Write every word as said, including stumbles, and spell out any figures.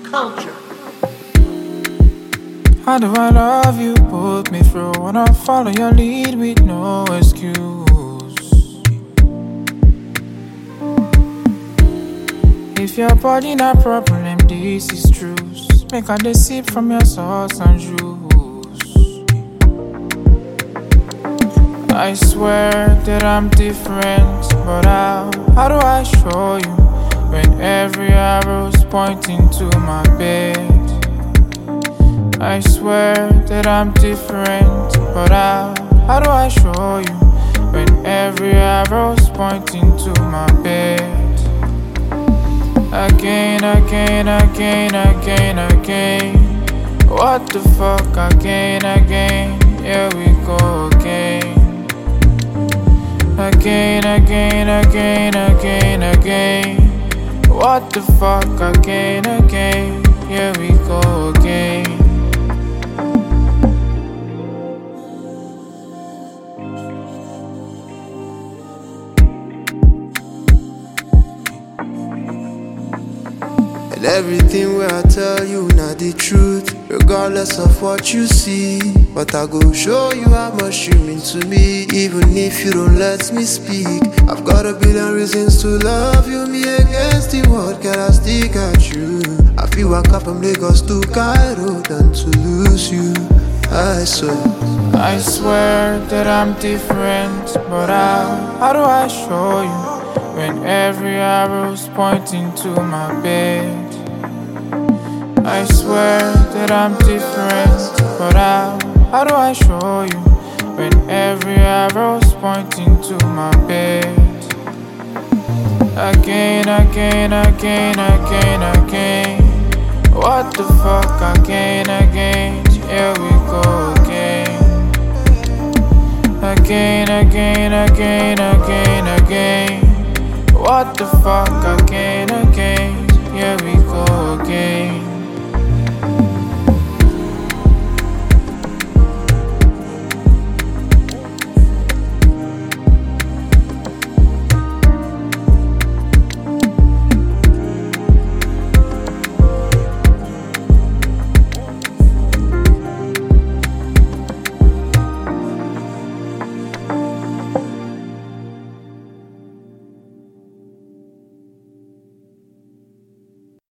culture. How do I love you? Put me through. Wanna follow your lead with no excuse. If your body not problem, this is truth. Make a dey sip from your sauce and juice. I swear that I'm different, but how? How do I show you when every arrow's pointing to my bed? I swear that I'm different, but how? How do I show you when every arrow's pointing to my bed? Again, again, again, again, again. What the fuck, again, again. Here we go again. Again, again, again, again, again. What the fuck, again, again. Here we go again. And everything where I tell you not the truth, regardless of what you see. But I go show you how much you mean to me, even if you don't let me speak. I've got a billion reasons to love you, me against the world, can I stick at you? I feel I come from Lagos to Cairo than to lose you, I swear. I swear that I'm different, but how? How do I show you when every arrow's pointing to my bed? I swear that I'm different, but how? How do I show you when every arrow's pointing to my bed? Again, again, again, again, again. What the fuck, again, again. Here we go again. Again, again, again, again, again. What the fuck, again.